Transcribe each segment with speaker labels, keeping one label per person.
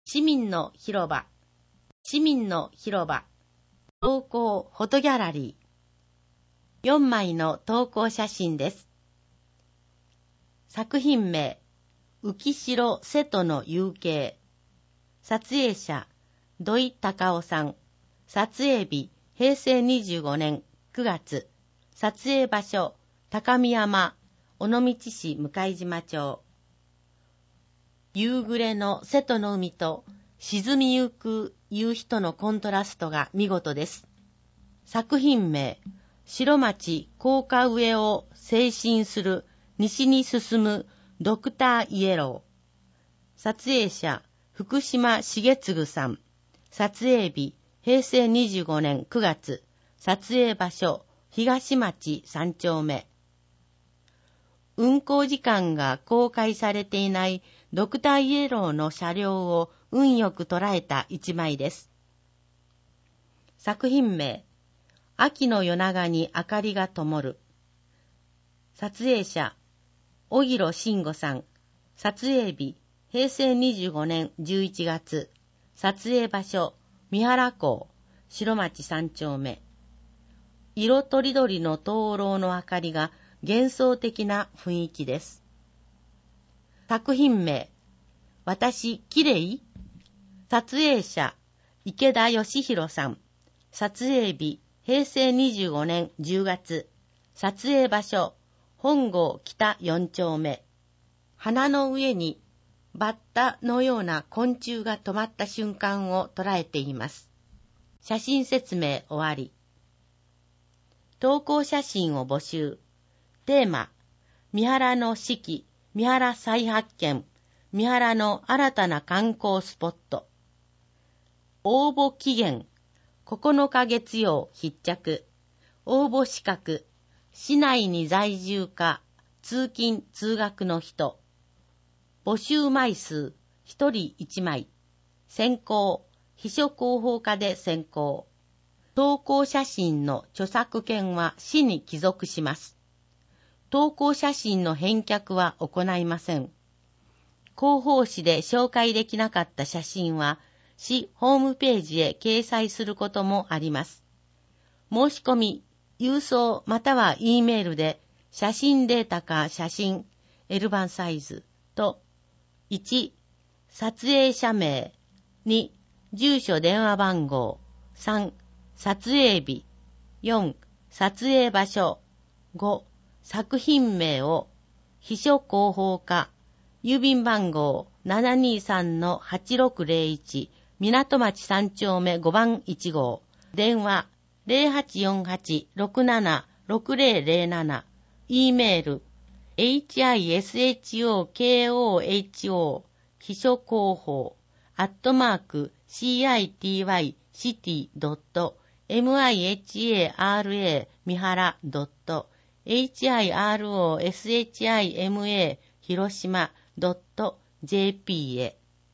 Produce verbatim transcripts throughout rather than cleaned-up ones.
Speaker 1: 市民の広場、市民の広場、投稿フォトギャラリー。よんまいの投稿写真です。作品名、浮城瀬戸の夕景。撮影者、土井隆夫さん。撮影日、へいせいにじゅうごねんくがつ。撮影場所、高見山、尾道市向島町。夕暮れの瀬戸の海と沈みゆく夕日とのコントラストが見事です。作品名、白町高架上を西進する西に進むドクターイエロー。撮影者、福島重次さん。撮影日、へいせいにじゅうごねんくがつ。撮影場所、東町さんちょうめ。運行時間が公開されていないドクターイエローの車両を運よく捉えた一枚です。作品名、秋の夜長に明かりが灯る。撮影者、小広慎吾さん。撮影日、へいせいにじゅうごねんじゅういちがつ。撮影場所、三原港、白町さんちょうめ。色とりどりの灯籠の明かりが幻想的な雰囲気です。作品名、私きれい？撮影者、池田義弘さん。撮影日、へいせいにじゅうごねんじゅうがつ。撮影場所、本郷北よんちょうめ。花の上にバッタのような昆虫が止まった瞬間を捉えています。写真説明終わり。投稿写真を募集。テーマ、三原の四季、三原再発見、三原の新たな観光スポット。応募期限、ここのか月曜必着。応募資格、市内に在住か、通勤通学の人。募集枚数、ひとりいちまい。選考、秘書広報課で選考。投稿写真の著作権は市に帰属します。投稿写真の返却は行いません。広報誌で紹介できなかった写真は、市ホームページへ掲載することもあります。申し込み、郵送または E メールで、写真データか写真、L ばんサイズと、いち、撮影者名、に、住所電話番号、さん、撮影日、よん、撮影場所、ご、作品名を、秘書広報課、郵便番号 ななにさんのはちろくぜろいち、港町さんちょうめごばんいちごう、電話 ゼロはちよんはち ろくなな ろくぜろぜろなな、E メール、エイチアイエスエイチオーケーオーエイチオー、秘書広報、アットマーク、シーアイティーワイシティドットミハラ 三原ドット エイチアイアールオーエスエイチアイエムエー 広島ドット ジェーピー へ。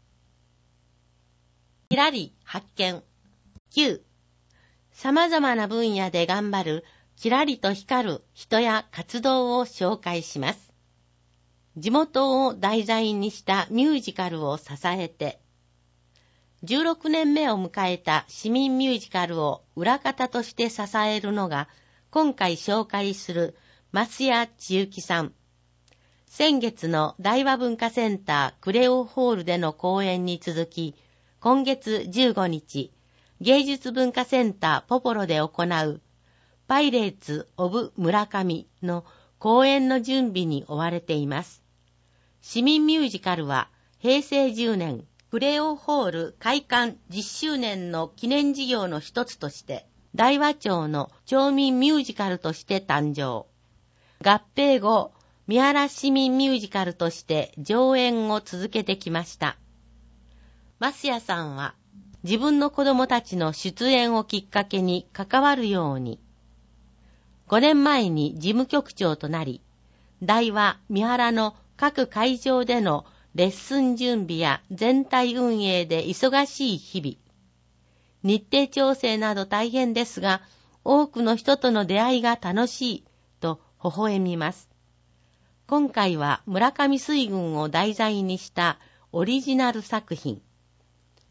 Speaker 1: きらり発見。きゅう、様々な分野で頑張るきらりと光る人や活動を紹介します。地元を題材にしたミュージカルを支えて、じゅうろくねんめを迎えた市民ミュージカルを裏方として支えるのが、今回紹介する増谷千幸さん。先月の大和文化センタークレオホールでの公演に続き、今月じゅうごにち、芸術文化センターポポロで行うパイレーツ・オブ・村上の公演の準備に追われています。市民ミュージカルはへいせいじゅうねんクレオホール開館じゅっしゅうねんの記念事業の一つとして大和町の町民ミュージカルとして誕生。合併後、三原市民ミュージカルとして上演を続けてきました。増谷さんは自分の子供たちの出演をきっかけに関わるように、ごねんまえに事務局長となり、大和三原の各会場でのレッスン準備や全体運営で忙しい日々。日程調整など大変ですが、多くの人との出会いが楽しいと微笑みます。今回は村上水軍を題材にしたオリジナル作品。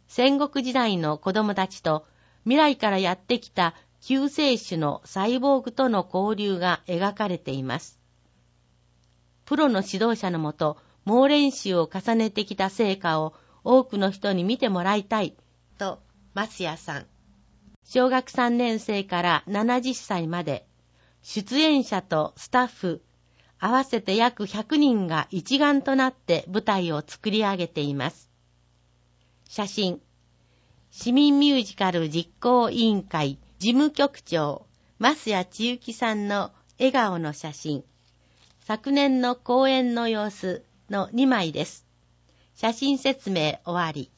Speaker 1: 戦国時代の子供たちと未来からやってきた救世主のサイボーグとの交流が描かれています。プロの指導者のもと猛練習を重ねてきた成果を多くの人に見てもらいたいと増谷さん。小学さんねん生からななじゅっさいまで出演者とスタッフ合わせて約ひゃくにんが一丸となって舞台を作り上げています。写真、市民ミュージカル実行委員会事務局長増谷千幸さんの笑顔の写真、昨年の公演の様子のにまいです。写真説明終わり。